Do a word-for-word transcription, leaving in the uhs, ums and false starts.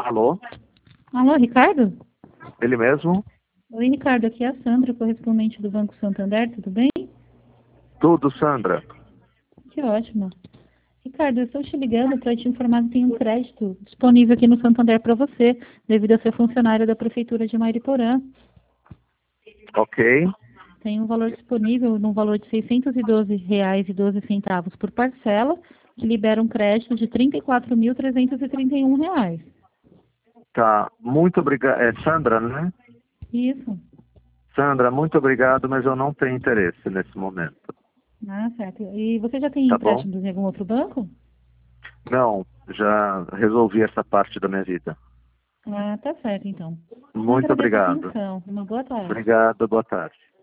Alô? Alô, Ricardo? Ele mesmo? Oi, Ricardo, aqui é a Sandra, correspondente do Banco Santander, tudo bem? Tudo, Sandra. Que ótimo. Ricardo, eu estou te ligando para te informar que tem um crédito disponível aqui no Santander para você, devido a ser funcionário da Prefeitura de Mariporã. Ok. Tem um valor disponível no valor de seiscentos e doze reais e doze centavos por parcela, que libera um crédito de trinta e quatro mil trezentos e trinta e um reais. Tá. Muito obrigado. É Sandra, né? Isso. Sandra, muito obrigado, mas eu não tenho interesse nesse momento. Ah, certo. E você já tem Tá bom? empréstimos em algum outro banco? Não, já resolvi essa parte da minha vida. Ah, tá certo, então. Eu Muito agradeço a obrigado. atenção. Uma boa tarde. Obrigado, boa tarde.